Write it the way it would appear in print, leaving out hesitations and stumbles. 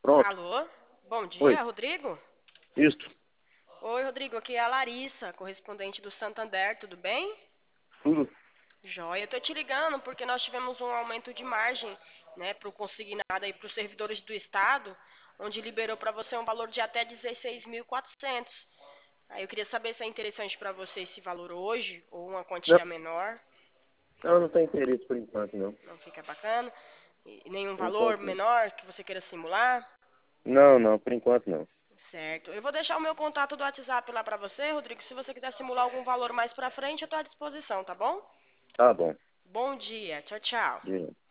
Pronto. Alô? Bom Oi. dia, Rodrigo? Isto. Oi, Rodrigo, aqui é a Larissa, correspondente do Santander, tudo bem? Tudo. Joia, eu tô te ligando porque nós tivemos um aumento de margem, né, para o consignado aí para os servidores do Estado, onde liberou para você um valor de até 16.400. Aí eu queria saber se é interessante para você esse valor hoje ou uma Não, quantia menor, não tem interesse por enquanto, não. não fica bacana. E nenhum Por valor enquanto, não. menor que você queira simular? Não, por enquanto, não. Certo. Eu vou deixar o meu contato do WhatsApp lá pra você, Rodrigo. Se você quiser simular algum valor mais pra frente, eu tô à disposição, tá bom? Tá bom. Bom dia. Tchau, tchau. Diga.